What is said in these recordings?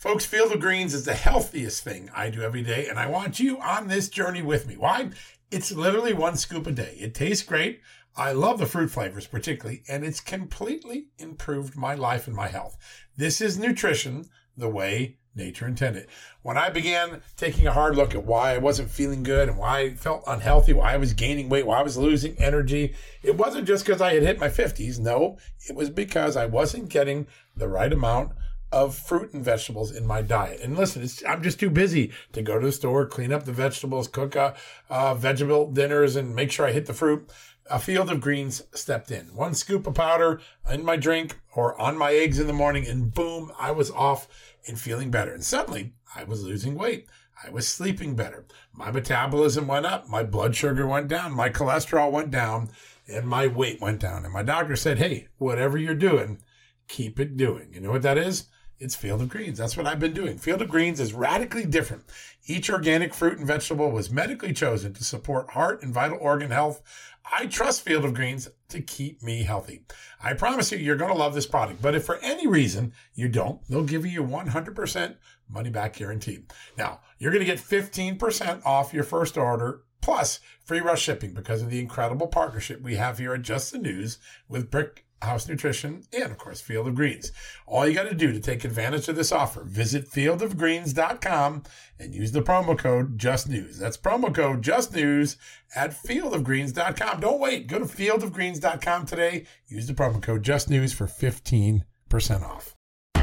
Folks, Field of Greens is the healthiest thing I do every day, and I want you on this journey with me. Why? It's literally one scoop a day. It tastes great. I love the fruit flavors particularly, and it's completely improved my life and my health. This is nutrition the way nature intended. When I began taking a hard look at why I wasn't feeling good and why I felt unhealthy, why I was gaining weight, why I was losing energy, it wasn't just because I had hit my 50s. No, it was because I wasn't getting the right amount of fruit and vegetables in my diet. And listen, I'm just too busy to go to the store, clean up the vegetables, cook vegetable dinners, and make sure I hit the fruit. A Field of Greens stepped in. One scoop of powder in my drink or on my eggs in the morning, and boom, I was off and feeling better. And suddenly, I was losing weight. I was sleeping better. My metabolism went up. My blood sugar went down. My cholesterol went down. And my weight went down. And my doctor said, hey, whatever you're doing, keep it doing. You know what that is? It's Field of Greens. That's what I've been doing. Field of Greens is radically different. Each organic fruit and vegetable was medically chosen to support heart and vital organ health. I trust Field of Greens to keep me healthy. I promise you, you're going to love this product. But if for any reason you don't, they'll give you 100% money back guarantee. Now, you're going to get 15% off your first order plus free rush shipping because of the incredible partnership we have here at Just the News with Brick House Nutrition and, of course, Field of Greens. All you got to do to take advantage of this offer, visit fieldofgreens.com and use the promo code JustNews. That's promo code JustNews at fieldofgreens.com. Don't wait. Go to fieldofgreens.com today. Use the promo code JustNews for 15% off.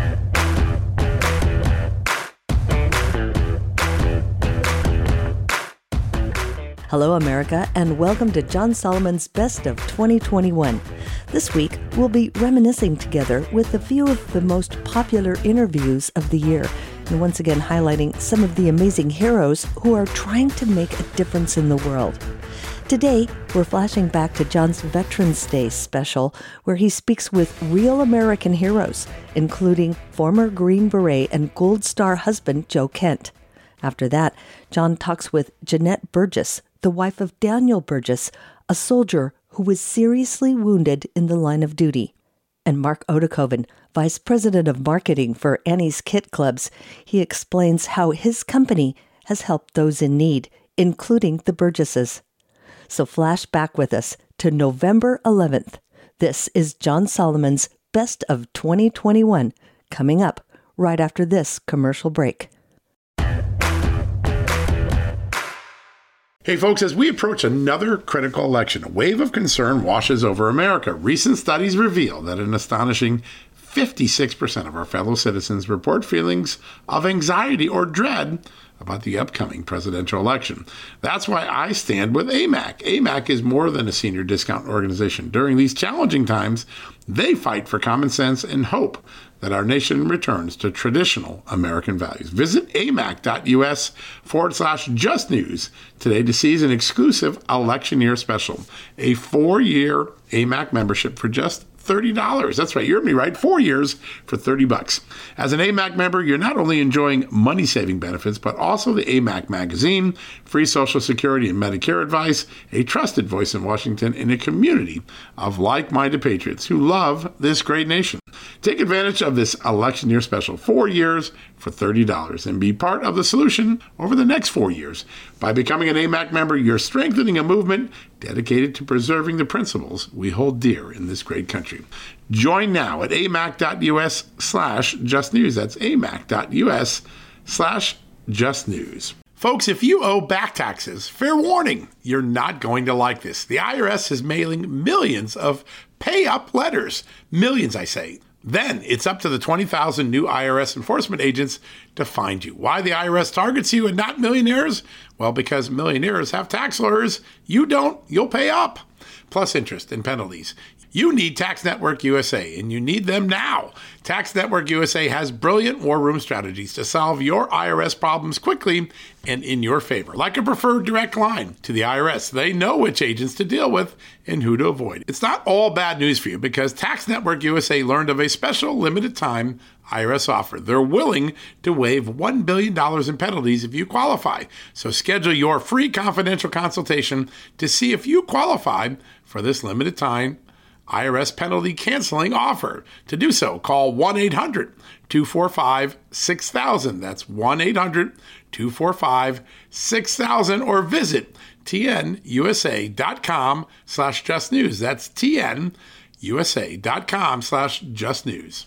Hello, America, and welcome to John Solomon's Best of 2021. This week, we'll be reminiscing together with a few of the most popular interviews of the year, and once again highlighting some of the amazing heroes who are trying to make a difference in the world. Today, we're flashing back to John's Veterans Day special, where he speaks with real American heroes, including former Green Beret and Gold Star husband Joe Kent. After that, John talks with Jeanette Burgess, the wife of Daniel Burgess, a soldier who was seriously wounded in the line of duty. And Mark Odekoven, Vice President of Marketing for Annie's Kit Clubs, he explains how his company has helped those in need, including the Burgesses. So flash back with us to November 11th. This is John Solomon's Best of 2021, coming up right after this commercial break. Hey folks, as we approach another critical election, a wave of concern washes over America. Recent studies reveal that an astonishing 56% of our fellow citizens report feelings of anxiety or dread about the upcoming presidential election. That's why I stand with AMAC. AMAC is more than a senior discount organization. During these challenging times, they fight for common sense and hope that our nation returns to traditional American values. Visit amac.us/justnews today to seize an exclusive election year special, a 4-year AMAC membership for just $30. That's right, you heard me right, 4 years for $30. As an AMAC member, you're not only enjoying money-saving benefits, but also the AMAC magazine, free Social Security and Medicare advice, a trusted voice in Washington, and a community of like-minded patriots who love this great nation. Take advantage of this election year special, 4 years for $30, and be part of the solution over the next 4 years. By becoming an AMAC member, you're strengthening a movement dedicated to preserving the principles we hold dear in this great country. Join now at amac.us/justnews. That's amac.us/justnews. Folks, if you owe back taxes, fair warning, you're not going to like this. The IRS is mailing millions of pay-up letters. Millions, I say. Then it's up to the 20,000 new IRS enforcement agents to find you. Why the IRS targets you and not millionaires? Well, because millionaires have tax lawyers. You don't. You'll pay up. Plus interest and penalties. You need Tax Network USA, and you need them now. Tax Network USA has brilliant war room strategies to solve your IRS problems quickly and in your favor. Like a preferred direct line to the IRS. They know which agents to deal with and who to avoid. It's not all bad news for you because Tax Network USA learned of a special limited time IRS offer. They're willing to waive $1 billion in penalties if you qualify. So schedule your free confidential consultation to see if you qualify for this limited time IRS penalty canceling offer. To do so, call 1-800-245-6000. That's 1-800-245-6000 or visit tnusa.com/justnews. That's tnusa.com/justnews.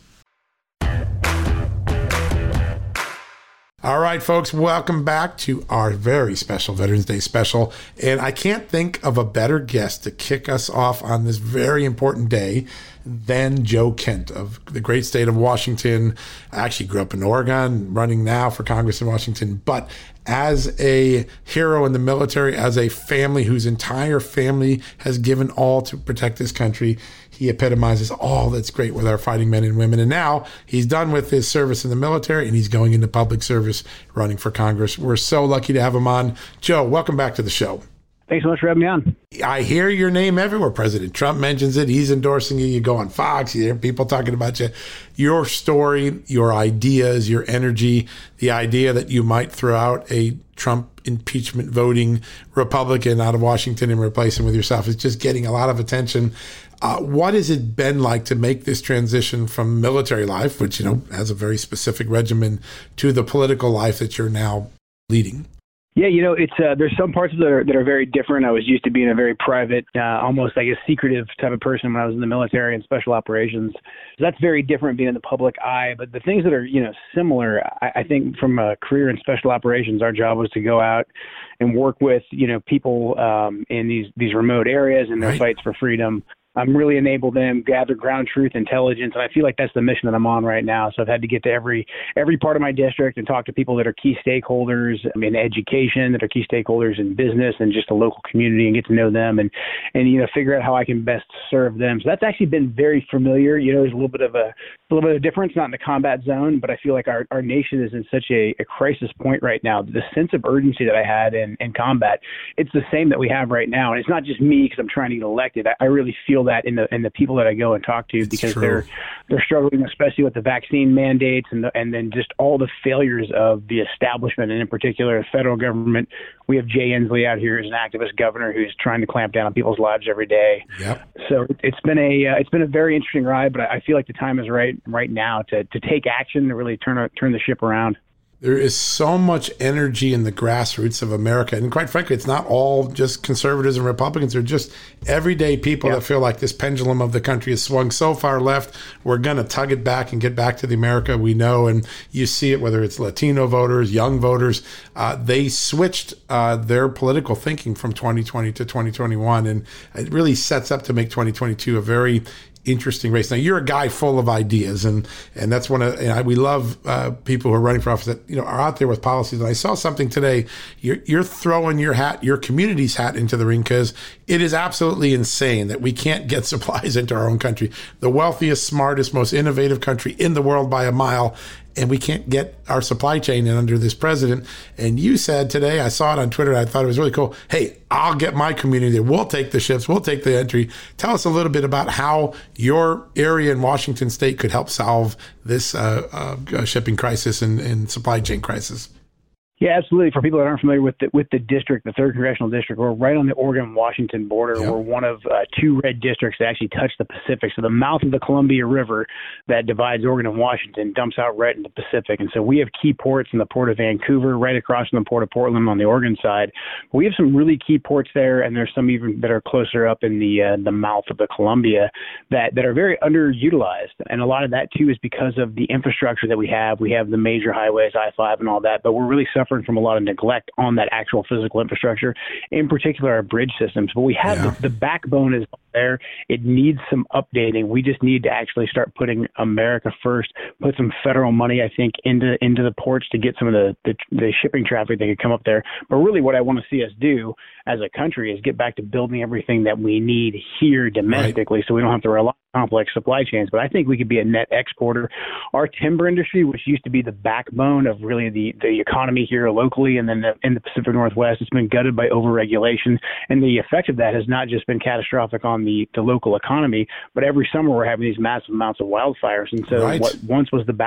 All right, folks, welcome back to our very special Veterans Day special. And I can't think of a better guest to kick us off on this very important day than Joe Kent of the great state of Washington. I actually grew up in Oregon, running now for Congress in Washington, but as a hero in the military, as a family whose entire family has given all to protect this country, he epitomizes all that's great with our fighting men and women. And now he's done with his service in the military and he's going into public service running for Congress. We're so lucky to have him on. Joe, welcome back to the show. Thanks so much for having me on. I hear your name everywhere. President Trump mentions it. He's endorsing you. You go on Fox. You hear people talking about you. Your story, your ideas, your energy, the idea that you might throw out a Trump impeachment voting Republican out of Washington and replace him with yourself is just getting a lot of attention. What has it been like to make this transition from military life, which, has a very specific regimen, to the political life that you're now leading? Yeah, it's there's some parts of it that are very different. I was used to being a very private, almost like a secretive type of person when I was in the military and special operations. So that's very different being in the public eye. But the things that are, similar, I think from a career in special operations, our job was to go out and work with, people in these remote areas and their fights for freedom. Really enable them, gather ground truth intelligence. And I feel like that's the mission that I'm on right now. So I've had to get to every part of my district and talk to people that are key stakeholders in education, that are key stakeholders in business and just the local community, and get to know them and figure out how I can best serve them. So that's actually been very familiar. There's a little bit of a difference, not in the combat zone, but I feel like our nation is in such a crisis point right now. The sense of urgency that I had in combat, it's the same that we have right now. And it's not just me because I'm trying to get elected. I really feel that in the people that I go and talk to, because they're struggling, especially with the vaccine mandates and then just all the failures of the establishment, and in particular the federal government. We have Jay Inslee out here as an activist governor who's trying to clamp down on people's lives every day. Yep. So it's been a very interesting ride, but I feel like the time is right now to take action to really turn the ship around. There is so much energy in the grassroots of America. And quite frankly, it's not all just conservatives and Republicans. They're just everyday people that feel like this pendulum of the country has swung so far left. We're going to tug it back and get back to the America we know. And you see it, whether it's Latino voters, young voters. They switched their political thinking from 2020 to 2021. And it really sets up to make 2022 a very interesting race. Now, you're a guy full of ideas, and that's we love people who are running for office that are out there with policies. And I saw something today. You're throwing your community's hat into the ring, because it is absolutely insane that we can't get supplies into our own country, the wealthiest, smartest, most innovative country in the world by a mile. And we can't get our supply chain in under this president. And you said today, I saw it on Twitter, I thought it was really cool. Hey, I'll get my community there. We'll take the ships. We'll take the entry. Tell us a little bit about how your area in Washington State could help solve this shipping crisis and supply chain crisis. Yeah, absolutely. For people that aren't familiar with the district, the 3rd Congressional District, we're right on the Oregon-Washington border. Yep. We're one of 2 red districts that actually touch the Pacific. So the mouth of the Columbia River that divides Oregon and Washington dumps out right in the Pacific. And so we have key ports in the Port of Vancouver, right across from the Port of Portland on the Oregon side. But we have some really key ports there, and there's some even that are closer up in the mouth of the Columbia that are very underutilized. And a lot of that, too, is because of the infrastructure that we have. We have the major highways, I-5 and all that, but we're really suffering from a lot of neglect on that actual physical infrastructure, in particular our bridge systems. But we have the backbone is there. It needs some updating. We just need to actually start putting America first, put some federal money, I think, into the ports to get some of the shipping traffic that could come up there. But really what I want to see us do as a country is get back to building everything that we need here domestically, so we don't have to rely on complex supply chains. But I think we could be a net exporter. Our timber industry, which used to be the backbone of really the economy here locally and then in the Pacific Northwest, it's been gutted by overregulation. And the effect of that has not just been catastrophic on the local economy, but every summer we're having these massive amounts of wildfires. And so what once was the back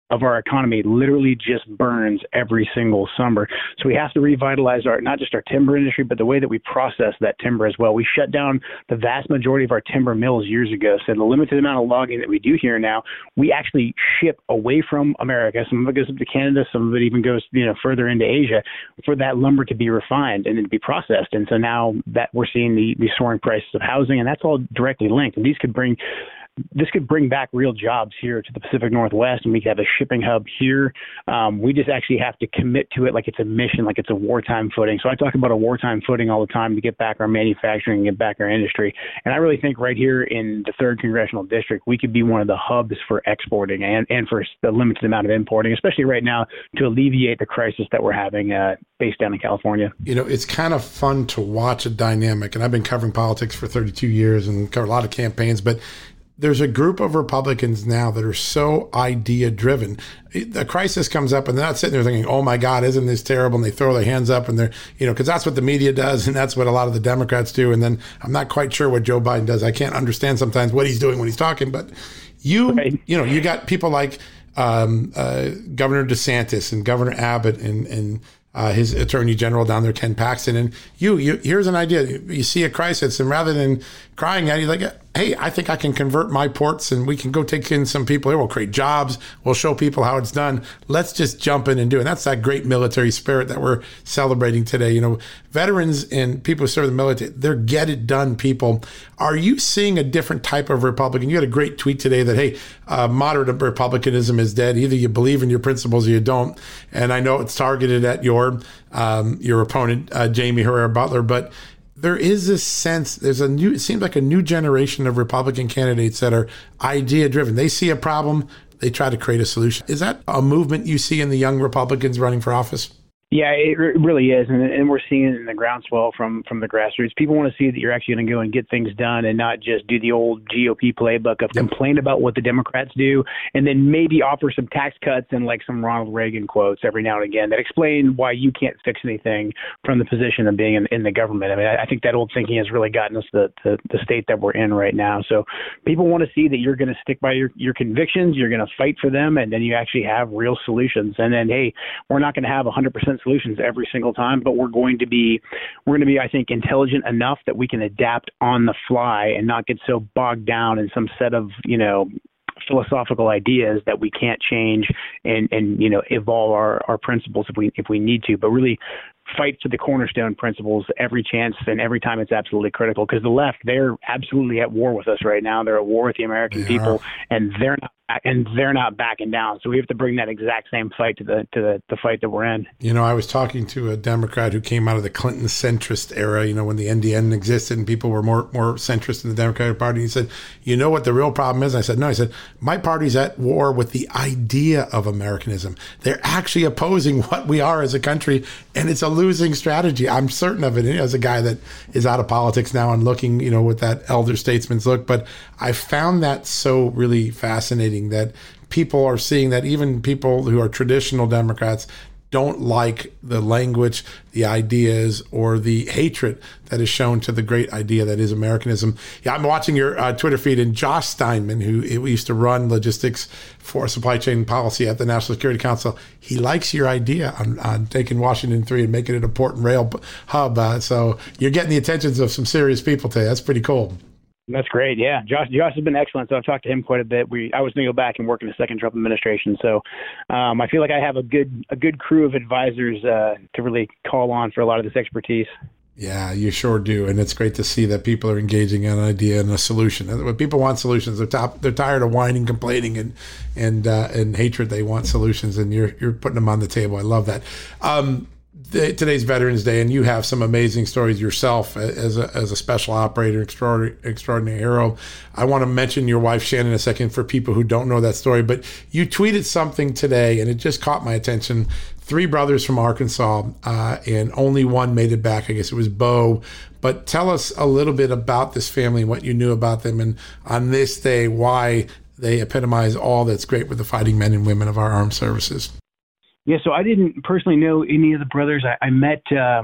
of our economy literally just burns every single summer. So we have to revitalize not just our timber industry, but the way that we process that timber as well. We shut down the vast majority of our timber mills years ago. So the limited amount of logging that we do here now, we actually ship away from America. Some of it goes up to Canada, some of it even goes, further into Asia for that lumber to be refined and then to be processed. And so now that we're seeing the soaring prices of housing, and that's all directly linked. And this could bring back real jobs here to the Pacific Northwest, and we could have a shipping hub here. We just actually have to commit to it like it's a mission, like it's a wartime footing. So I talk about a wartime footing all the time to get back our manufacturing and get back our industry. And I really think right here in the 3rd Congressional District, we could be one of the hubs for exporting and for the limited amount of importing, especially right now to alleviate the crisis that we're having based down in California. It's kind of fun to watch a dynamic, and I've been covering politics for 32 years and covered a lot of campaigns, but there's a group of Republicans now that are so idea driven. The crisis comes up and they're not sitting there thinking, oh my God, isn't this terrible? And they throw their hands up and they're, because that's what the media does. And that's what a lot of the Democrats do. And then I'm not quite sure what Joe Biden does. I can't understand sometimes what he's doing when he's talking, but you got people like Governor DeSantis and Governor Abbott and his attorney general down there, Ken Paxton. And you here's an idea. You see a crisis, and rather than crying at it, you're like, hey, I think I can convert my ports and we can go take in some people here. We'll create jobs. We'll show people how it's done. Let's just jump in and do it. And that's that great military spirit that we're celebrating today. Veterans and people who serve the military, they're get it done people. Are you seeing a different type of Republican? You had a great tweet today that, hey, moderate Republicanism is dead. Either you believe in your principles or you don't. And I know it's targeted at your opponent, Jamie Herrera Butler, but there is this sense, it seems like a new generation of Republican candidates that are idea driven. They see a problem, they try to create a solution. Is that a movement you see in the young Republicans running for office? Yeah, it really is, and we're seeing it in the groundswell from the grassroots. People want to see that you're actually going to go and get things done and not just do the old GOP playbook of complain about what the Democrats do and then maybe offer some tax cuts and like some Ronald Reagan quotes every now and again that explain why you can't fix anything from the position of being in the government. I mean, I think that old thinking has really gotten us the state that we're in right now. So people want to see that you're going to stick by your convictions, you're going to fight for them, and then you actually have real solutions. And then, hey, we're not going to have 100% solutions every single time, but we're going to be, I think, intelligent enough that we can adapt on the fly and not get so bogged down in some set of, philosophical ideas that we can't change and evolve our principles if we need to, but really fight for the cornerstone principles every chance and every time it's absolutely critical. Because the left, they're absolutely at war with us right now. They're at war with the American people, and they're not backing down. So we have to bring that exact same fight to the fight that we're in. I was talking to a Democrat who came out of the Clinton centrist era, when the NDN existed and people were more centrist in the Democratic Party. He said, you know what the real problem is? I said, no. I said, my party's at war with the idea of Americanism. They're actually opposing what we are as a country, and it's a losing strategy. I'm certain of it. As a guy that is out of politics now and looking, with that elder statesman's look, but I found that so really fascinating that people are seeing that even people who are traditional Democrats don't like the language, the ideas, or the hatred that is shown to the great idea that is Americanism. Yeah, I'm watching your Twitter feed, and Josh Steinman, who used to run logistics for supply chain policy at the National Security Council, he likes your idea on taking Washington 3 and making it a port and rail hub. So you're getting the attentions of some serious people today. That's pretty cool. That's great. Yeah. Josh has been excellent. So I've talked to him quite a bit. I was going to go back and work in the second Trump administration. So I feel like I have a good crew of advisors to really call on for a lot of this expertise. Yeah, you sure do. And it's great to see that people are engaging in an idea and a solution. When people want solutions, they're tired of whining, complaining, and hatred. They want solutions, and you're putting them on the table. I love that. Today's Veterans Day, and you have some amazing stories yourself as a special operator, extraordinary hero. I want to mention your wife, Shannon, in a second for people who don't know that story, but you tweeted something today, and it just caught my attention. 3 brothers from Arkansas, and only one made it back. I guess it was Bo. But tell us a little bit about this family and what you knew about them, and on this day, why they epitomize all that's great with the fighting men and women of our armed services. Yeah, so I didn't personally know any of the brothers. I met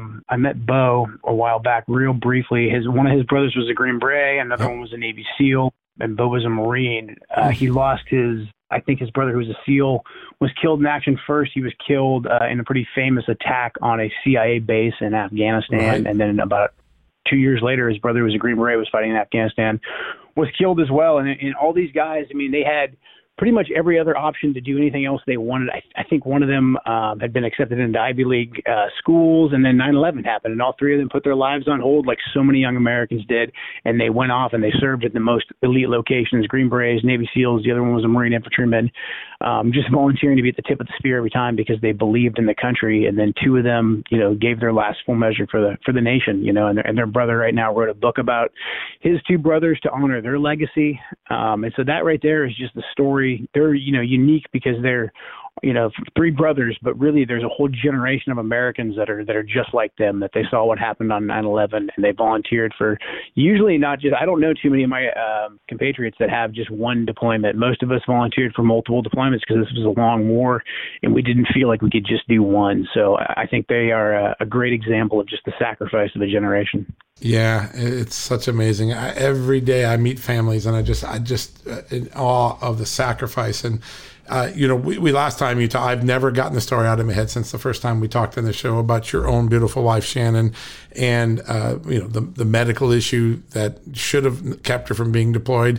Bo a while back, real briefly. One of his brothers was a Green Beret, another one was a Navy SEAL, and Bo was a Marine. He lost his I think his brother, who was a SEAL, was killed in action first. He was killed in a pretty famous attack on a CIA base in Afghanistan. Right. And then about 2 years later, his brother, who was a Green Beret, was fighting in Afghanistan, was killed as well. And all these guys, I mean, they had pretty much every other option to do anything else they wanted. I think one of them had been accepted into Ivy League schools, and then 9/11 happened, and all three of them put their lives on hold like so many young Americans did, and they went off and they served at the most elite locations, Green Berets, Navy SEALs. The other one was a Marine infantryman, just volunteering to be at the tip of the spear every time because they believed in the country. And then two of them, gave their last full measure for the nation, and their brother right now wrote a book about his two brothers to honor their legacy. And so that right there is just the story. They're, unique because they're, three brothers, but really there's a whole generation of Americans that are just like them, that they saw what happened on 9/11 and they volunteered for, usually not just, I don't know too many of my compatriots that have just one deployment. Most of us volunteered for multiple deployments because this was a long war and we didn't feel like we could just do one. So I think they are a great example of just the sacrifice of a generation. Yeah, it's such amazing. Every day I meet families and I just in awe of the sacrifice. And we last time I've never gotten the story out of my head since the first time we talked on the show about your own beautiful wife, Shannon, and the medical issue that should have kept her from being deployed.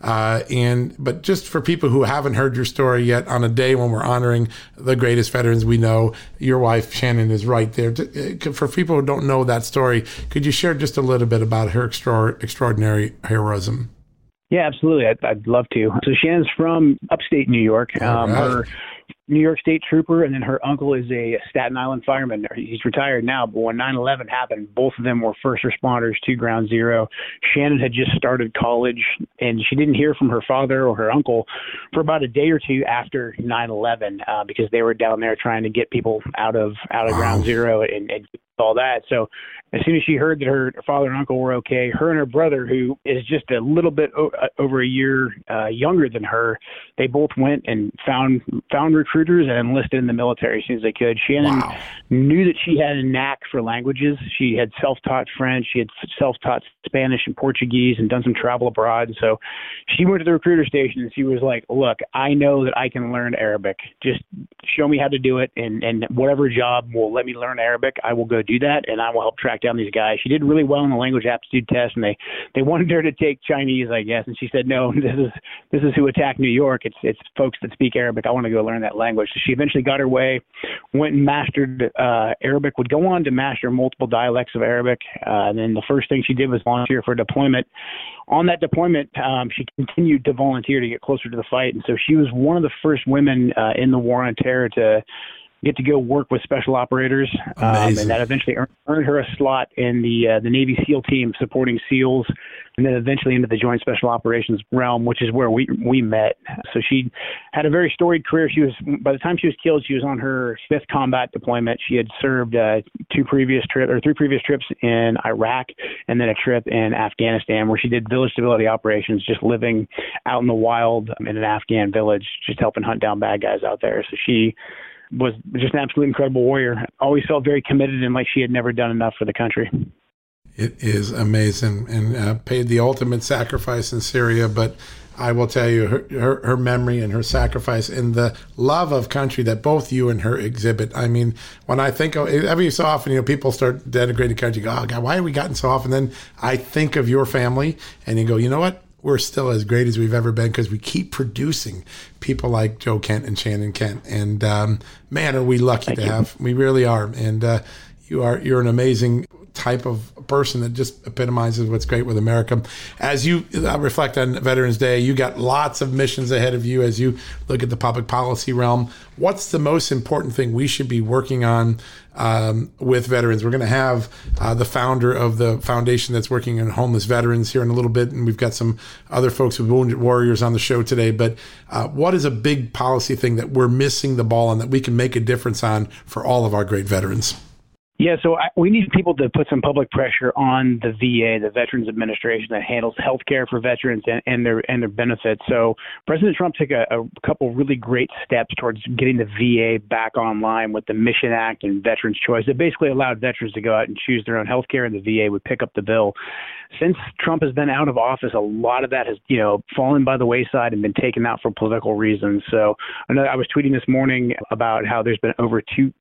But just for people who haven't heard your story yet, on a day when we're honoring the greatest veterans we know, your wife, Shannon, is right there. For people who don't know that story, could you share just a little bit about her extraordinary heroism? Yeah, absolutely. I'd love to. So Shannon's from upstate New York. Right. Her New York State trooper, and then her uncle is a Staten Island fireman. He's retired now, but when 9/11 happened, both of them were first responders to Ground Zero. Shannon had just started college, and she didn't hear from her father or her uncle for about a day or two after 9/11 because they were down there trying to get people out of Ground Zero and all that. So as soon as she heard that her father and uncle were okay, her and her brother, who is just a little bit over a year younger than her, they both went and found recruiters and enlisted in the military as soon as they could. Shannon knew that she had a knack for languages. She had self-taught French. She had self-taught Spanish and Portuguese and done some travel abroad. So she went to the recruiter station and she was like, look, I know that I can learn Arabic. Just show me how to do it. And whatever job will let me learn Arabic, I will go do that, and I will help track down these guys. She did really well on the language aptitude test, and they wanted her to take Chinese, I guess, and she said, no, this is who attacked New York. It's folks that speak Arabic. I want to go learn that language. So she eventually got her way, went and mastered Arabic, would go on to master multiple dialects of Arabic, and then the first thing she did was volunteer for a deployment. On that deployment, she continued to volunteer to get closer to the fight, and so she was one of the first women in the War on Terror to get to go work with special operators, and that eventually earned her a slot in the Navy SEAL team supporting SEALs, and then eventually into the Joint Special Operations realm, which is where we met. So she had a very storied career. She was, by the time she was killed, she was on her 5th combat deployment. She had served 3 previous trips in Iraq, and then a trip in Afghanistan, where she did village stability operations, just living out in the wild in an Afghan village, just helping hunt down bad guys out there. So she was just an absolutely incredible warrior. Always felt very committed and like she had never done enough for the country. It is amazing, and paid the ultimate sacrifice in Syria. But I will tell you, her memory and her sacrifice and the love of country that both you and her exhibit. I mean, when I think of every so often, people start denigrating country. Go, oh God, why are we gotten so often? Then I think of your family, and you go, you know what? We're still as great as we've ever been because we keep producing people like Joe Kent and Shannon Kent. And man, are we lucky to have. We really are. And you're an amazing type of person that just epitomizes what's great with America. As you reflect on Veterans Day, you got lots of missions ahead of you as you look at the public policy realm. What's the most important thing we should be working on with veterans? We're going to have the founder of the foundation that's working on homeless veterans here in a little bit, and we've got some other folks with Wounded Warriors on the show today. But what is a big policy thing that we're missing the ball on that we can make a difference on for all of our great veterans? Yeah, so we need people to put some public pressure on the VA, the Veterans Administration that handles health care for veterans and their benefits. So President Trump took a couple really great steps towards getting the VA back online with the Mission Act and Veterans Choice. It basically allowed veterans to go out and choose their own health care, and the VA would pick up the bill. Since Trump has been out of office, a lot of that has, fallen by the wayside and been taken out for political reasons. So I was tweeting this morning about how there's been over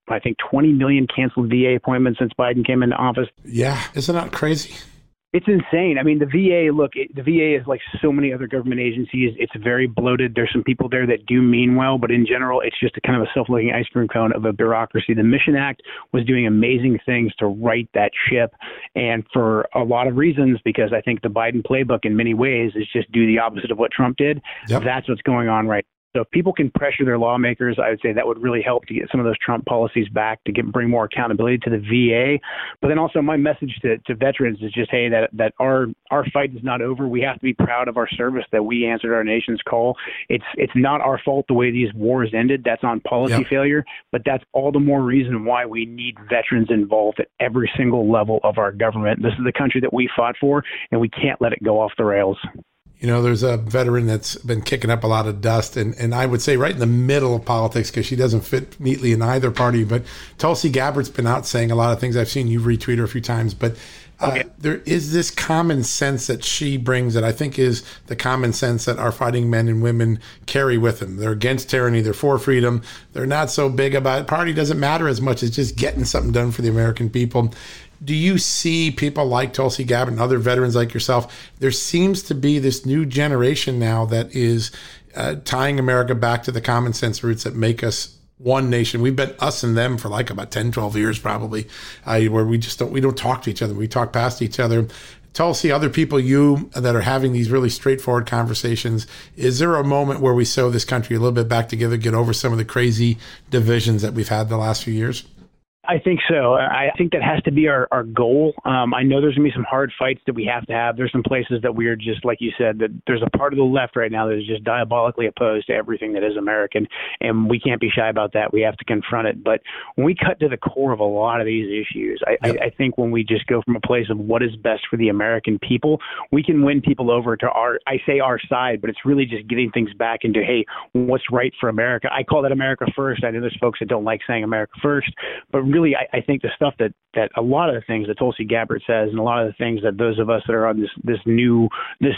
20 million canceled VA appointments since Biden came into office. Yeah, isn't that crazy? It's insane. I mean, the VA, the VA is like so many other government agencies. It's very bloated. There's some people there that do mean well, but in general, it's just a kind of a self-looking ice cream cone of a bureaucracy. The Mission Act was doing amazing things to right that ship, and for a lot of reasons, because I think the Biden playbook in many ways is just do the opposite of what Trump did. Yep. That's what's going on right now. So if people can pressure their lawmakers, I would say that would really help to get some of those Trump policies back, to bring more accountability to the VA. But then also my message to veterans is just, hey, that our fight is not over. We have to be proud of our service, that we answered our nation's call. It's not our fault the way these wars ended. That's on policy failure. But that's all the more reason why we need veterans involved at every single level of our government. This is the country that we fought for, and we can't let it go off the rails. There's a veteran that's been kicking up a lot of dust, and I would say right in the middle of politics, because she doesn't fit neatly in either party. But Tulsi Gabbard's been out saying a lot of things. I've seen you retweet her a few times. But there is this common sense that she brings that I think is the common sense that our fighting men and women carry with them. They're against tyranny. They're for freedom. They're not so big about it. Party doesn't matter as much as just getting something done for the American people. Do you see people like Tulsi Gabbard and other veterans like yourself? There seems to be this new generation now that is tying America back to the common sense roots that make us one nation. We've been us and them for like about 10, 12 years probably, where we don't talk to each other. We talk past each other. Tulsi, other people that are having these really straightforward conversations, is there a moment where we sew this country a little bit back together, get over some of the crazy divisions that we've had the last few years? I think so. I think that has to be our goal. I know there's going to be some hard fights that we have to have. There's some places that we are just, like you said, that there's a part of the left right now that is just diabolically opposed to everything that is American, and we can't be shy about that. We have to confront it. But when we cut to the core of a lot of these issues, I think when we just go from a place of what is best for the American people, we can win people over to our side, but it's really just getting things back into, hey, what's right for America? I call that America first. I know there's folks that don't like saying America first, but really, I think the stuff that a lot of the things that Tulsi Gabbard says, and a lot of the things that those of us that are on this new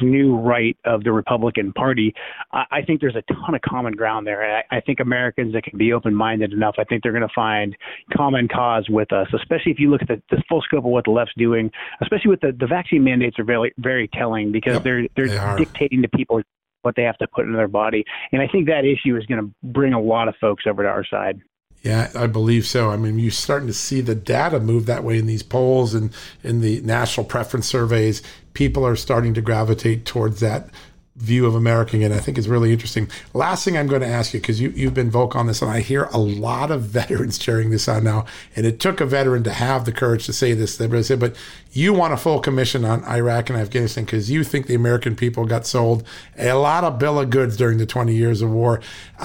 right of the Republican Party, I think there's a ton of common ground there. And I think Americans that can be open-minded enough, I think they're going to find common cause with us, especially if you look at the full scope of what the left's doing, especially with the vaccine mandates are very, very telling, because they're dictating to people what they have to put into their body. And I think that issue is going to bring a lot of folks over to our side. Yeah, I believe so. I mean, you're starting to see the data move that way in these polls and in the national preference surveys. People are starting to gravitate towards that view of America, and I think it's really interesting. Last thing I'm going to ask you, because you've been vocal on this, and I hear a lot of veterans cheering this on now, and it took a veteran to have the courage to say this. They said, but you want a full commission on Iraq and Afghanistan because you think the American people got sold a lot of bill of goods during the 20 years of war.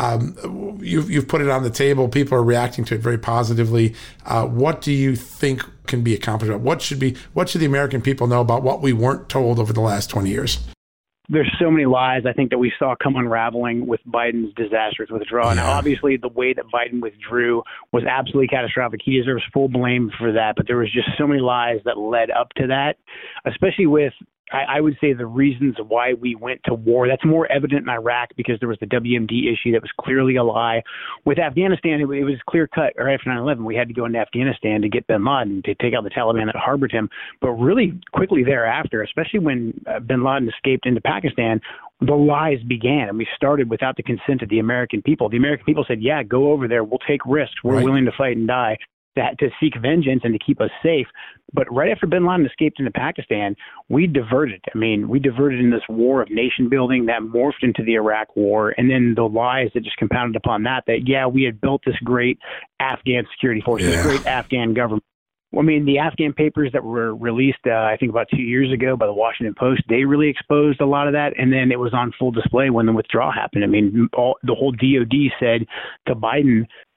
You've put it on the table. People are reacting to it very positively. What do you think can be accomplished? What should the American people know about what we weren't told over the last 20 years? There's so many lies I think that we saw come unraveling with Biden's disastrous withdrawal. Now, obviously, the way that Biden withdrew was absolutely catastrophic. He deserves full blame for that, but there was just so many lies that led up to that, especially with, I would say, the reasons why we went to war. That's more evident in Iraq because there was the WMD issue that was clearly a lie. With Afghanistan, it was clear cut. Right after 9/11, we had to go into Afghanistan to get bin Laden, to take out the Taliban that harbored him. But really quickly thereafter, especially when bin Laden escaped into Pakistan, the lies began, and we started without the consent of the American people. The American people said, yeah, go over there. We'll take risks. We're willing to fight and die to seek vengeance and to keep us safe. But right after bin Laden escaped into Pakistan, we diverted. I mean, we diverted in this war of nation building that morphed into the Iraq war. And then the lies that just compounded upon that, we had built this great Afghan security force, this great Afghan government. I mean, the Afghan papers that were released, I think about 2 years ago by the Washington Post, they really exposed a lot of that. And then it was on full display when the withdrawal happened. I mean, the whole DOD said to Biden,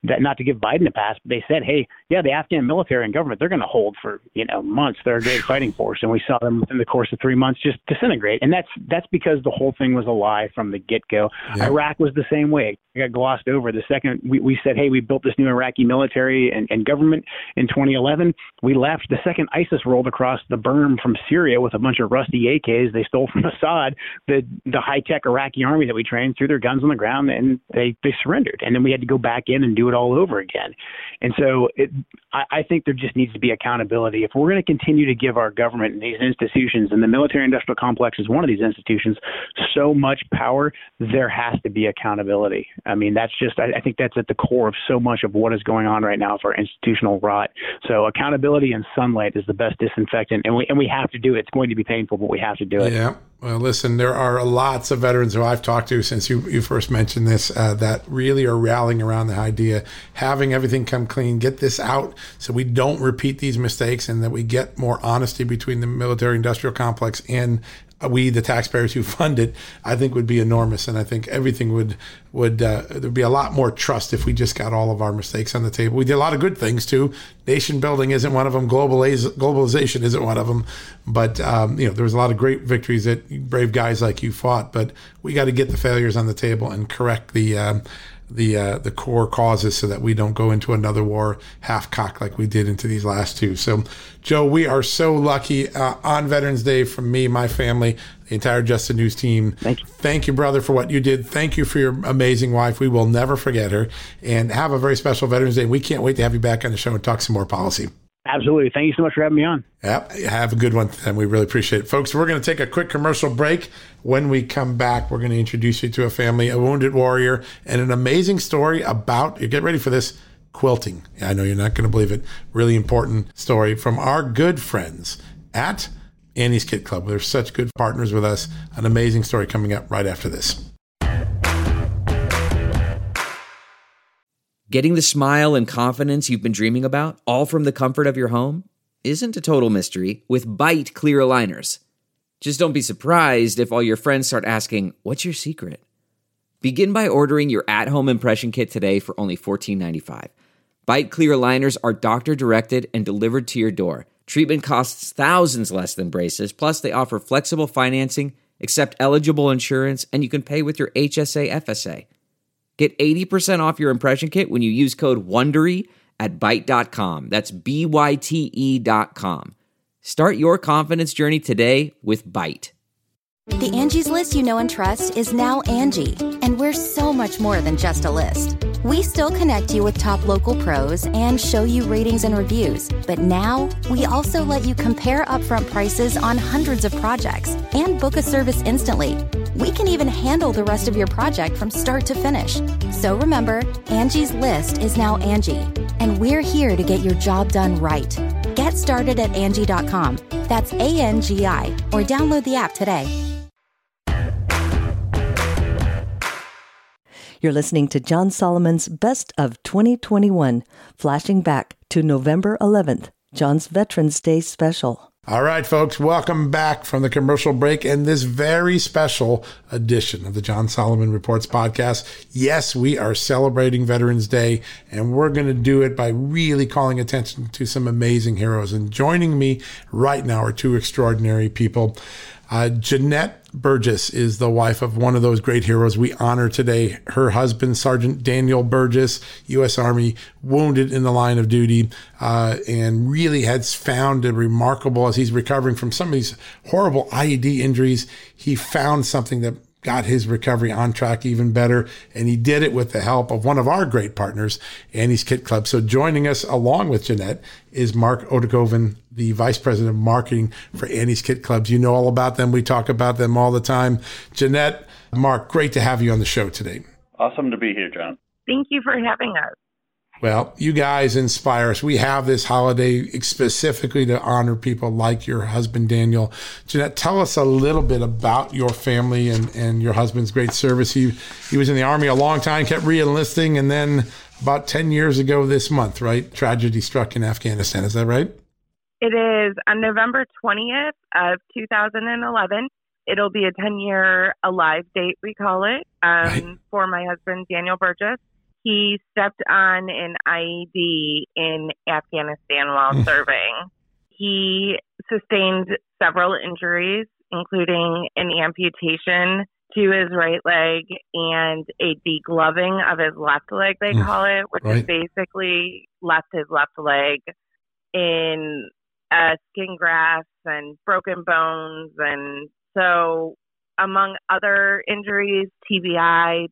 that, not to give Biden a pass, but they said, hey, yeah, the Afghan military and government, they're going to hold for, months. They're a great fighting force. And we saw them within the course of 3 months just disintegrate. And that's because the whole thing was a lie from the get-go. Yeah. Iraq was the same way. It got glossed over. The second we said, hey, we built this new Iraqi military and government in 2011, we left. The second ISIS rolled across the berm from Syria with a bunch of rusty AKs they stole from Assad, the high-tech Iraqi army that we trained threw their guns on the ground, and they surrendered. And then we had to go back in and do it all over again. And so I think there just needs to be accountability. If we're going to continue to give our government and these institutions, and the military-industrial complex is one of these institutions, so much power, there has to be accountability. I mean, I think that's at the core of so much of what is going on right now for institutional rot. So accountability and sunlight is the best disinfectant, and we have to do it. It's going to be painful, but we have to do it. Yeah. Well, listen, there are lots of veterans who I've talked to since you first mentioned this that really are rallying around the idea, having everything come clean, get this out so we don't repeat these mistakes and that we get more honesty between the military-industrial complex and we, the taxpayers who fund it, I think would be enormous. And I think everything would there'd be a lot more trust if we just got all of our mistakes on the table. We did a lot of good things too. Nation building isn't one of them. Globalization isn't one of them. But, there was a lot of great victories that brave guys like you fought. But we got to get the failures on the table and correct the core causes so that we don't go into another war half-cocked like we did into these last two. So, Joe, we are so lucky on Veterans Day from me, my family, the entire Just the News team. Thank you. Thank you, brother, for what you did. Thank you for your amazing wife. We will never forget her. And have a very special Veterans Day. We can't wait to have you back on the show and talk some more policy. Absolutely. Thank you so much for having me on. Yep. Have a good one, and we really appreciate it. Folks, we're going to take a quick commercial break. When we come back, we're going to introduce you to a family, a wounded warrior, and an amazing story about, get ready for this, quilting. I know you're not going to believe it. Really important story from our good friends at Annie's Kit Club. They're such good partners with us. An amazing story coming up right after this. Getting the smile and confidence you've been dreaming about, all from the comfort of your home, isn't a total mystery with Byte clear aligners. Just don't be surprised if all your friends start asking, "What's your secret?" Begin by ordering your at-home impression kit today for only $14.95. Byte clear aligners are doctor-directed and delivered to your door. Treatment costs thousands less than braces, plus they offer flexible financing, accept eligible insurance, and you can pay with your HSA FSA. Get 80% off your impression kit when you use code WONDERY at Byte.com. That's BYTE.com. Start your confidence journey today with Byte. The Angie's List you know and trust is now Angie, and we're so much more than just a list. We still connect you with top local pros and show you ratings and reviews, but now we also let you compare upfront prices on hundreds of projects and book a service instantly. We can even handle the rest of your project from start to finish. So remember, Angie's List is now Angie, and we're here to get your job done right. Get started at Angie.com. That's ANGI, or download the app today. You're listening to John Solomon's Best of 2021, flashing back to November 11th, John's Veterans Day special. All right, folks, welcome back from the commercial break and this very special edition of the John Solomon Reports podcast. Yes, we are celebrating Veterans Day, and we're going to do it by really calling attention to some amazing heroes. And joining me right now are two extraordinary people. Jeanette Burgess is the wife of one of those great heroes we honor today. Her husband, Sergeant Daniel Burgess, U.S. Army, wounded in the line of duty, and really has found a remarkable, as he's recovering from some of these horrible IED injuries, he found something that got his recovery on track even better, and he did it with the help of one of our great partners, Annie's Kit Club. So joining us along with Jeanette is Mark Odekoven, the Vice President of Marketing for Annie's Kit Clubs. You know all about them. We talk about them all the time. Jeanette, Mark, great to have you on the show today. Awesome to be here, John. Thank you for having us. Well, you guys inspire us. We have this holiday specifically to honor people like your husband, Daniel. Jeanette, tell us a little bit about your family and your husband's great service. He was in the Army a long time, kept re-enlisting, and then about 10 years ago this month, right? Tragedy struck in Afghanistan. Is that right? It is on November 20th of 2011. It'll be a 10-year alive date, we call it, Right. for my husband, Daniel Burgess. He stepped on an IED in Afghanistan while serving. He sustained several injuries, including an amputation to his right leg and a degloving of his left leg, they call it, which is basically left his left leg in skin grafts and broken bones. And so among other injuries, TBI,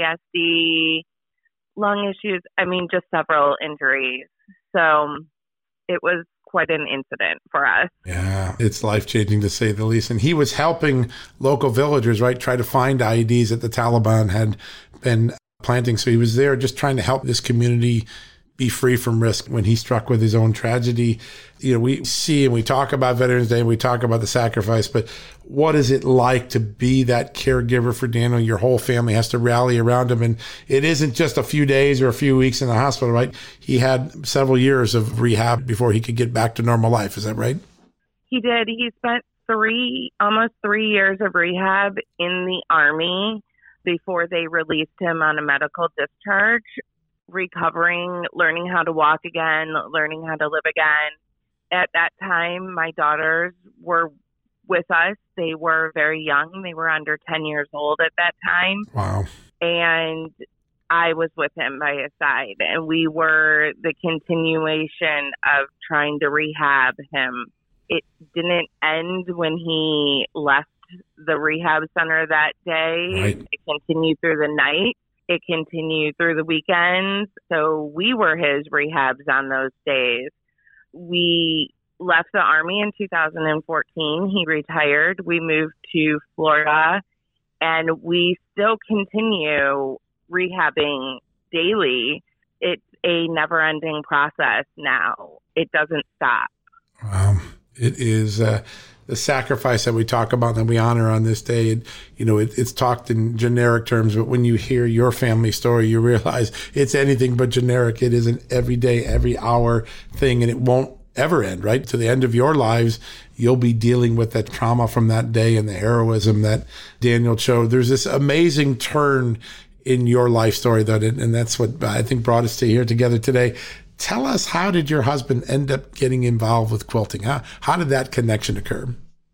PTSD, lung issues, just several injuries. So it was quite an incident for us. Yeah, it's life-changing to say the least. And he was helping local villagers, right, try to find IEDs that the Taliban had been planting. So he was there just trying to help this community be free from risk when he struck with his own tragedy. We see and we talk about Veterans Day and we talk about the sacrifice, but what is it like to be that caregiver for Daniel? Your whole family has to rally around him. And it isn't just a few days or a few weeks in the hospital, right? He had several years of rehab before he could get back to normal life. Is that right? He did. He spent almost 3 years of rehab in the Army before they released him on a medical discharge, recovering, learning how to walk again, learning how to live again. At that time, my daughters were with us. They were very young. They were under 10 years old at that time. Wow. And I was with him by his side. And we were the continuation of trying to rehab him. It didn't end when he left the rehab center that day. Right. It continued through the night. It continued through the weekends. So we were his rehabs on those days. We left the Army in 2014. He retired. We moved to Florida, and we still continue rehabbing daily. It's a never-ending process now. It doesn't stop. Wow. It is the sacrifice that we talk about and that we honor on this day. It's talked in generic terms, but when you hear your family story, you realize it's anything but generic. It is an everyday, every hour thing, and it won't ever end, right? To the end of your lives, you'll be dealing with that trauma from that day and the heroism that Daniel showed. There's this amazing turn in your life story, though, and that's what I think brought us to here together today. Tell us, how did your husband end up getting involved with quilting? How did that connection occur?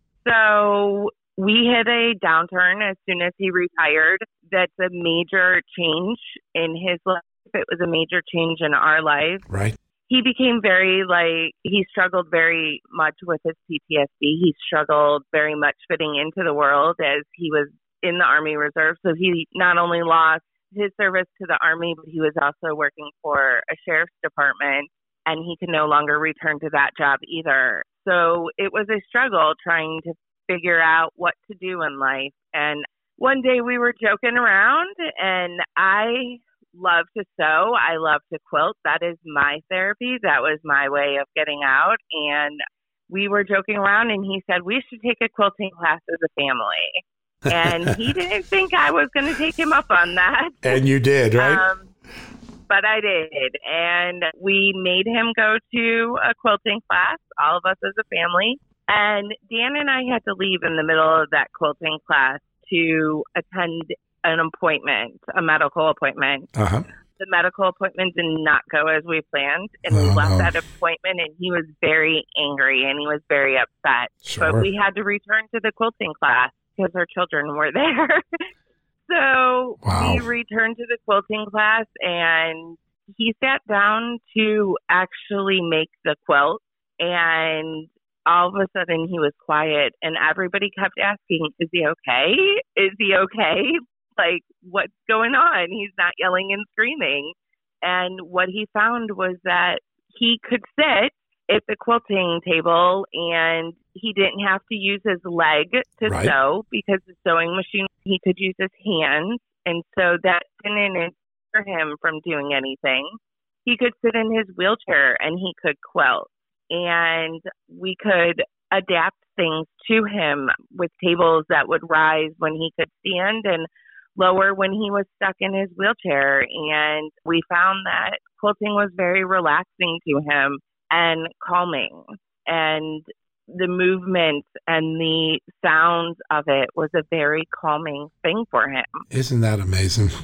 So we hit a downturn as soon as he retired. That's a major change in his life. It was a major change in our life. Right. He became he struggled very much with his PTSD. He struggled very much fitting into the world as he was in the Army Reserve. So he not only lost his service to the Army, but he was also working for a sheriff's department, and he could no longer return to that job either. So it was a struggle trying to figure out what to do in life. And one day we were joking around, and I love to sew. I love to quilt. That is my therapy. That was my way of getting out. And we were joking around, and he said, we should take a quilting class as a family. And he didn't think I was going to take him up on that. And you did, right? But I did. And we made him go to a quilting class, all of us as a family. And Dan and I had to leave in the middle of that quilting class to attend an appointment, a medical appointment. Uh-huh. The medical appointment did not go as we planned. And we left that appointment, and he was very angry and he was very upset. Sure. But we had to return to the quilting class because our children were there. So we returned to the quilting class, and he sat down to actually make the quilt. And all of a sudden he was quiet, and everybody kept asking, is he okay? Is he okay? Like, what's going on? He's not yelling and screaming. And what he found was that he could sit at the quilting table, and he didn't have to use his leg to sew, because the sewing machine, he could use his hands. And so that didn't hinder him from doing anything. He could sit in his wheelchair and he could quilt. And we could adapt things to him with tables that would rise when he could stand and lower when he was stuck in his wheelchair. And we found that quilting was very relaxing to him and calming. And the movement and the sounds of it was a very calming thing for him. Isn't that amazing?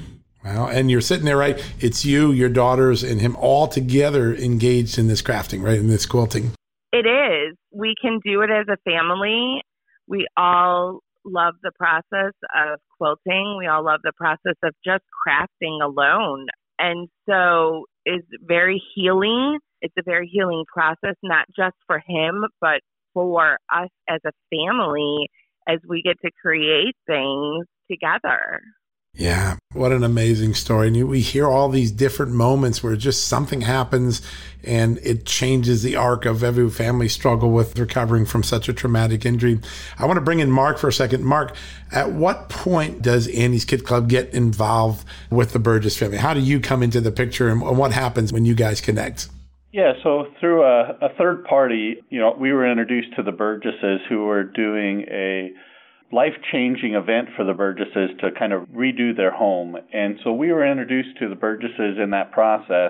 Well, and you're sitting there, right? It's you, your daughters, and him all together engaged in this crafting, right? In this quilting. It is. We can do it as a family. We all love the process of quilting. We all love the process of just crafting alone. And so it's very healing. It's a very healing process, not just for him, but for us as a family as we get to create things together. Yeah, what an amazing story. And we hear all these different moments where just something happens and it changes the arc of every family struggle with recovering from such a traumatic injury. I want to bring in Mark for a second. Mark, at what point does Annie's Kit Club get involved with the Burgess family? How do you come into the picture, and what happens when you guys connect? Yeah, so through a third party, we were introduced to the Burgesses, who were doing a life-changing event for the Burgesses to kind of redo their home. And so we were introduced to the Burgesses in that process.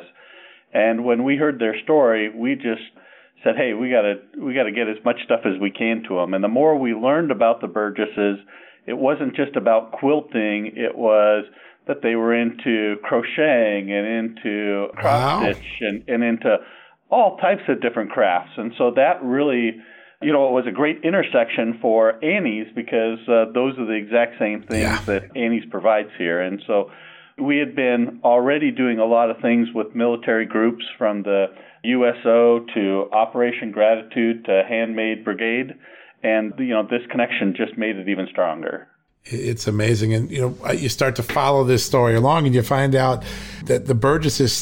And when we heard their story, we just said, hey, we got to get as much stuff as we can to them. And the more we learned about the Burgesses, it wasn't just about quilting, it was that they were into crocheting and into cross-stitch and into all types of different crafts. And so that really, it was a great intersection for Annie's, because those are the exact same things that Annie's provides here. And so we had been already doing a lot of things with military groups, from the USO to Operation Gratitude to Handmade Brigade. And, this connection just made it even stronger. It's amazing. And, you start to follow this story along and you find out that the Burgesses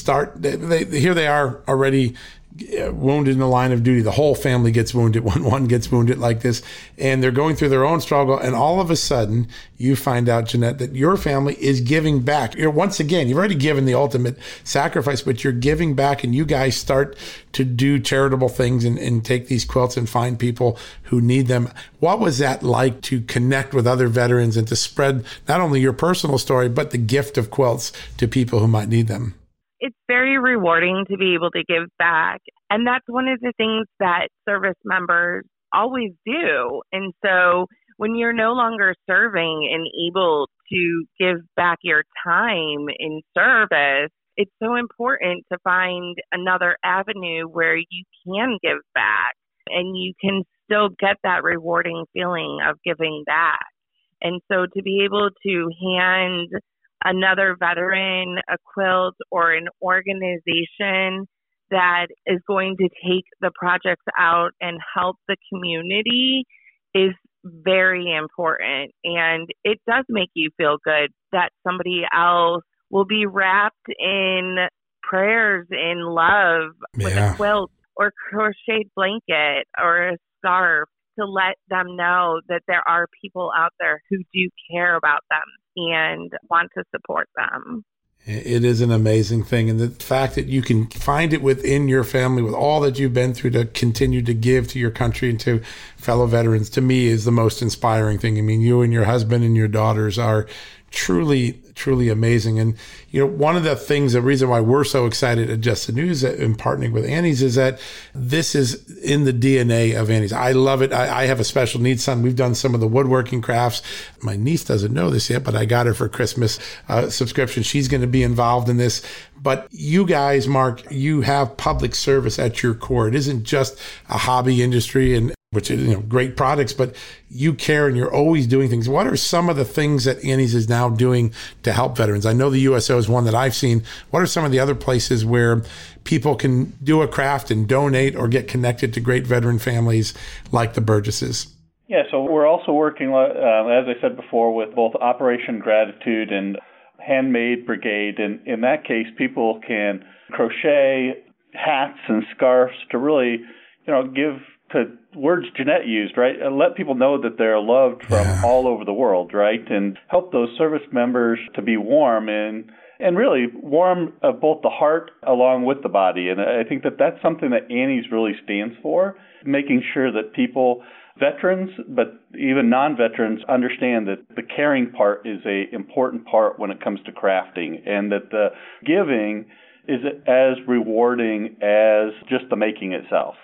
here they are already wounded in the line of duty. The whole family gets wounded when one gets wounded like this, and they're going through their own struggle. And all of a sudden you find out, Jeanette, that your family is giving back. Once again, you've already given the ultimate sacrifice, but you're giving back, and you guys start to do charitable things and take these quilts and find people who need them. What was that like, to connect with other veterans and to spread not only your personal story, but the gift of quilts to people who might need them? It's very rewarding to be able to give back. And that's one of the things that service members always do. And so when you're no longer serving and able to give back your time in service, it's so important to find another avenue where you can give back and you can still get that rewarding feeling of giving back. And so to be able to hand another veteran a quilt, or an organization that is going to take the projects out and help the community, is very important. And it does make you feel good that somebody else will be wrapped in prayers, in love, with a quilt or crocheted blanket or a scarf, to let them know that there are people out there who do care about them and want to support them. It is an amazing thing. And the fact that you can find it within your family, with all that you've been through, to continue to give to your country and to fellow veterans, to me is the most inspiring thing. I mean, you and your husband and your daughters are truly, truly amazing. And, one of the things, the reason why we're so excited at Just the News in partnering with Annie's, is that this is in the DNA of Annie's. I love it. I have a special needs son. We've done some of the woodworking crafts. My niece doesn't know this yet, but I got her for Christmas subscription. She's going to be involved in this. But you guys, Mark, you have public service at your core. It isn't just a hobby industry, and which is, great products, but you care and you're always doing things. What are some of the things that Annie's is now doing to help veterans? I know the USO is one that I've seen. What are some of the other places where people can do a craft and donate or get connected to great veteran families like the Burgesses? Yeah, so we're also working, as I said before, with both Operation Gratitude and Handmade Brigade. And in that case, people can crochet hats and scarves to really, give to words Jeanette used, right? And let people know that they're loved from all over the world, right? And help those service members to be warm and really warm of both the heart along with the body. And I think that that's something that Annie's really stands for, making sure that people, veterans, but even non-veterans, understand that the caring part is an important part when it comes to crafting, and that the giving is as rewarding as just the making itself.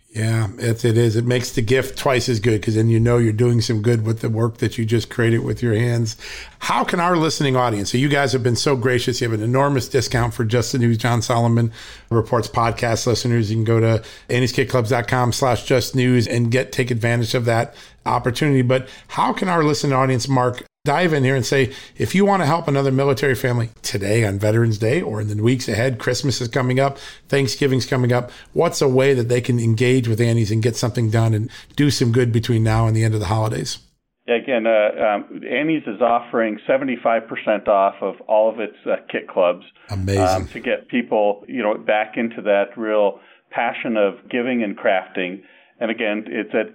Yeah, it is. It makes the gift twice as good because then you know you're doing some good with the work that you just created with your hands. How can our listening audience, so you guys have been so gracious, you have an enormous discount for Just the News John Solomon Reports podcast listeners. You can go to AnniesKidClubs.com/justnews and take advantage of that opportunity. But how can our listening audience, Mark, dive in here and say, if you want to help another military family today on Veterans Day or in the weeks ahead, Christmas is coming up, Thanksgiving's coming up, what's a way that they can engage with Annie's and get something done and do some good between now and the end of the holidays? Yeah, again, Annie's is offering 75% off of all of its kit clubs. Amazing. To get people, back into that real passion of giving and crafting. And again, it's at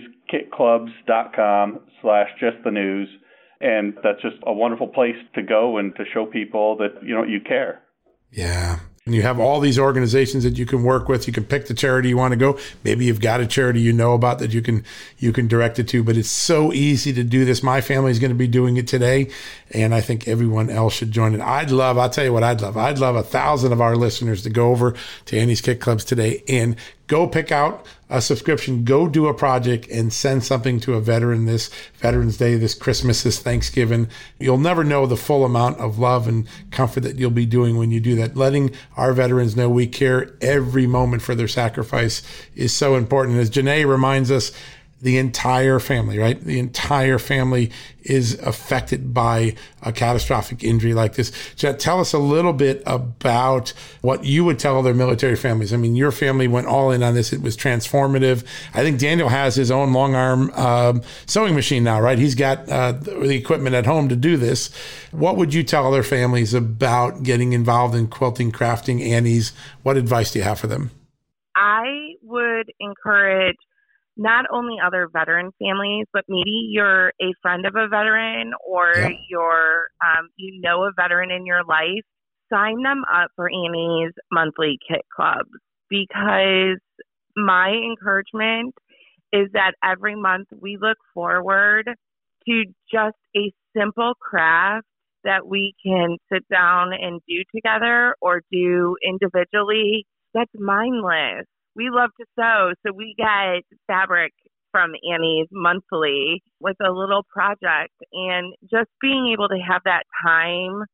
AnniesKitClubs.com/justthenews. And that's just a wonderful place to go and to show people that, you care. Yeah. And you have all these organizations that you can work with. You can pick the charity you want to go. Maybe you've got a charity you know about that you can direct it to, but it's so easy to do this. My family is going to be doing it today, and I think everyone else should join it. I'll tell you what I'd love. I'd love 1,000 of our listeners to go over to Annie's Kit Clubs today and go pick out a subscription, go do a project and send something to a veteran this Veterans Day, this Christmas, this Thanksgiving. You'll never know the full amount of love and comfort that you'll be doing when you do that. Letting our veterans know we care every moment for their sacrifice is so important. As Janae reminds us, the entire family, right? The entire family is affected by a catastrophic injury like this. Jet, tell us a little bit about what you would tell other military families. I mean, your family went all in on this. It was transformative. I think Daniel has his own long arm sewing machine now, right? He's got the equipment at home to do this. What would you tell other families about getting involved in quilting, crafting, Annie's? What advice do you have for them? I would encourage not only other veteran families, but maybe you're a friend of a veteran or you're, a veteran in your life, sign them up for Annie's monthly kit clubs, because my encouragement is that every month we look forward to just a simple craft that we can sit down and do together or do individually that's mindless. We love to sew, so we get fabric from Annie's monthly with a little project. And just being able to have that time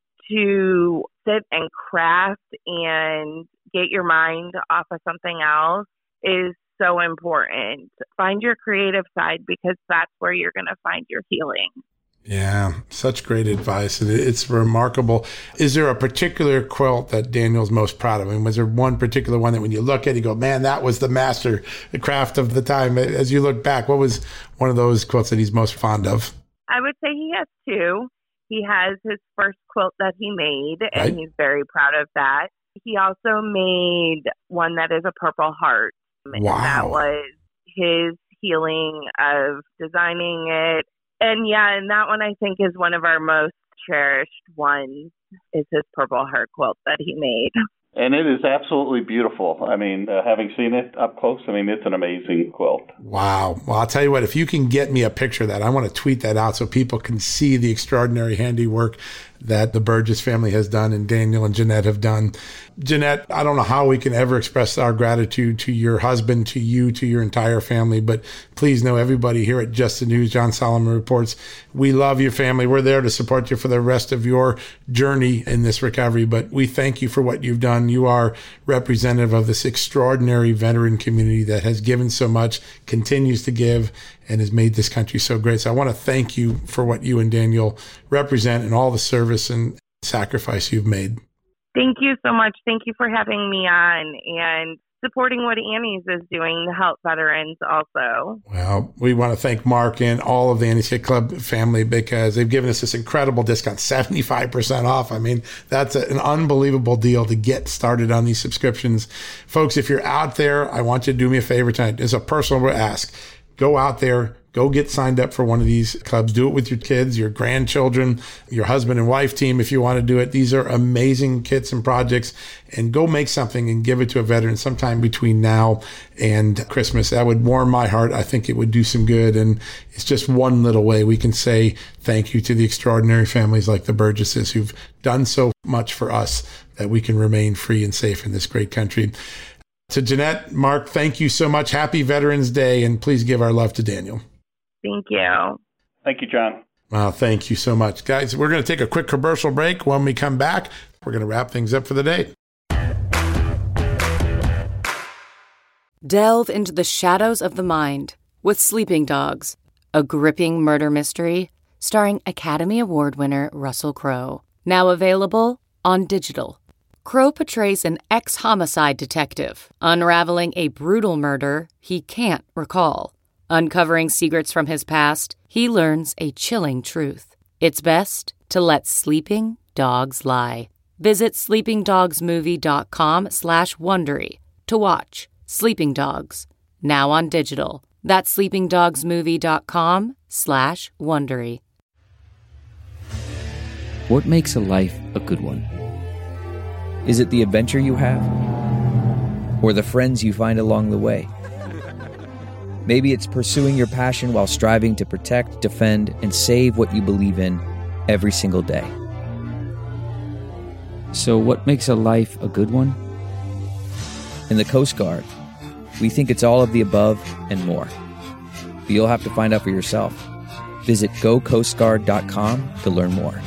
to sit and craft and get your mind off of something else is so important. Find your creative side, because that's where you're going to find your healing. Yeah, such great advice. It's remarkable. Is there a particular quilt that Daniel's most proud of? I mean, was there one particular one that when you look at it, you go, man, that was the craft of the time? As you look back, what was one of those quilts that he's most fond of? I would say he has two. He has his first quilt that he made, and he's very proud of that. He also made one that is a Purple Heart. Wow. And that was his healing of designing it. And that one I think is one of our most cherished ones, is his Purple Heart quilt that he made. And it is absolutely beautiful. I mean, having seen it up close, it's an amazing quilt. Wow. Well, I'll tell you what, if you can get me a picture of that, I want to tweet that out so people can see the extraordinary handiwork that the Burgess family has done and Daniel and Jeanette have done. Jeanette, I don't know how we can ever express our gratitude to your husband, to you, to your entire family, but please know everybody here at Just the News, John Solomon Reports, we love your family. We're there to support you for the rest of your journey in this recovery, but we thank you for what you've done. You are representative of this extraordinary veteran community that has given so much, continues to give, and has made this country so great. So I want to thank you for what you and Daniel represent and all the service and sacrifice you've made. Thank you so much. Thank you for having me on and supporting what Annie's is doing to help veterans also. Well, we want to thank Mark and all of the Annie's Kit Club family, because they've given us this incredible discount, 75% off. I mean, that's an unbelievable deal to get started on these subscriptions. Folks, if you're out there, I want you to do me a favor tonight. It's a personal ask. Go out there, go get signed up for one of these clubs. Do it with your kids, your grandchildren, your husband and wife team if you want to do it. These are amazing kits and projects, and go make something and give it to a veteran sometime between now and Christmas. That would warm my heart. I think it would do some good, and it's just one little way we can say thank you to the extraordinary families like the Burgesses who've done so much for us that we can remain free and safe in this great country. To Jeanette, Mark, thank you so much. Happy Veterans Day, and please give our love to Daniel. Thank you. Thank you, John. Thank you so much. Guys, we're going to take a quick commercial break. When we come back, we're going to wrap things up for the day. Delve into the shadows of the mind with Sleeping Dogs, a gripping murder mystery starring Academy Award winner Russell Crowe. Now available on digital. Crowe portrays an ex-homicide detective unraveling a brutal murder he can't recall. Uncovering secrets from his past, he learns a chilling truth. It's best to let sleeping dogs lie. Visit sleepingdogsmovie.com/Wondery to watch Sleeping Dogs, now on digital. That's sleepingdogsmovie.com/Wondery. What makes a life a good one? Is it the adventure you have? Or the friends you find along the way? Maybe it's pursuing your passion while striving to protect, defend, and save what you believe in every single day. So what makes a life a good one? In the Coast Guard, we think it's all of the above and more. But you'll have to find out for yourself. Visit gocoastguard.com to learn more.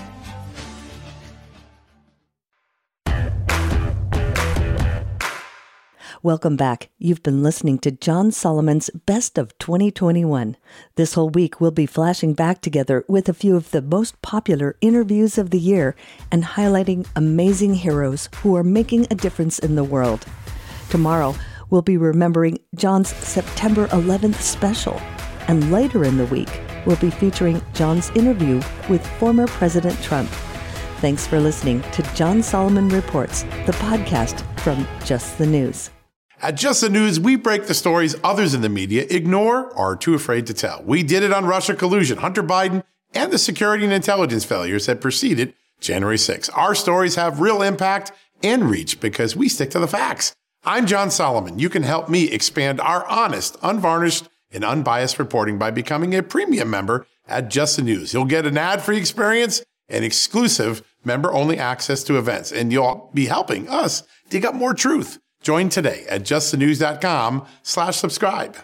Welcome back. You've been listening to John Solomon's Best of 2021. This whole week, we'll be flashing back together with a few of the most popular interviews of the year and highlighting amazing heroes who are making a difference in the world. Tomorrow, we'll be remembering John's September 11th special. And later in the week, we'll be featuring John's interview with former President Trump. Thanks for listening to John Solomon Reports, the podcast from Just the News. At Just the News, we break the stories others in the media ignore or are too afraid to tell. We did it on Russia collusion, Hunter Biden, and the security and intelligence failures that preceded January 6th. Our stories have real impact and reach because we stick to the facts. I'm John Solomon. You can help me expand our honest, unvarnished, and unbiased reporting by becoming a premium member at Just the News. You'll get an ad-free experience and exclusive member-only access to events, and you'll be helping us dig up more truth. Join today at justthenews.com/subscribe.